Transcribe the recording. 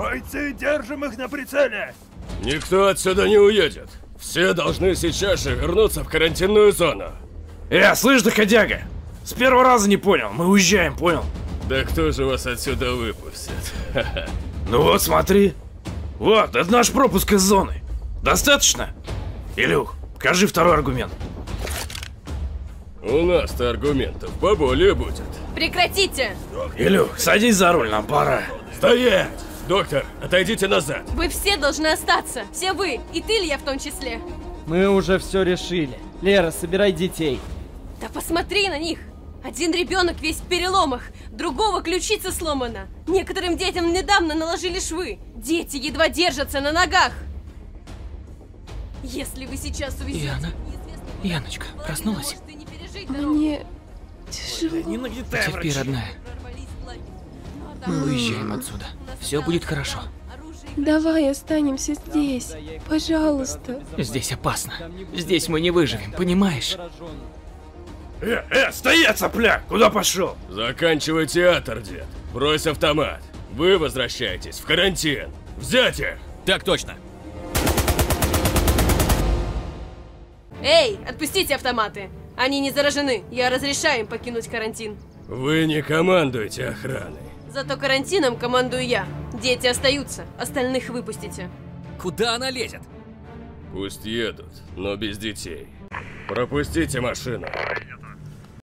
Бойцы, держим их на прицеле! Никто отсюда не уедет. Все должны сейчас же вернуться в карантинную зону. Слышь, доходяга! С первого раза не понял, мы уезжаем, понял? Да кто же вас отсюда выпустит? Ну вот, смотри. Вот, это наш пропуск из зоны. Достаточно? Илюх, покажи второй аргумент. У нас-то аргументов поболее будет. Прекратите! Илюх, садись за руль, нам пора. Стоять! Доктор, отойдите назад. Вы все должны остаться. Все вы. И ты, Илья, в том числе. Мы уже все решили. Лера, собирай детей. Да посмотри на них. Один ребенок весь в переломах, другого ключица сломана. Некоторым детям недавно наложили швы. Дети едва держатся на ногах. Если вы сейчас увезете... Яночка, проснулась? Мне тяжело. Не нагнетай, Терпи, родная. Мы уезжаем отсюда. Все будет хорошо. Давай останемся здесь, пожалуйста. Здесь опасно. Здесь мы не выживем, понимаешь? Стоять, сопляк! Куда пошел? Заканчивай театр, дед. Брось автомат. Вы возвращаетесь в карантин. Взять их! Так точно. Эй, отпустите автоматы. Они не заражены. Я разрешаю им покинуть карантин. Вы не командуете охраной. Зато карантином командую я. Дети остаются, остальных выпустите. Куда она лезет? Пусть едут, но без детей. Пропустите машину.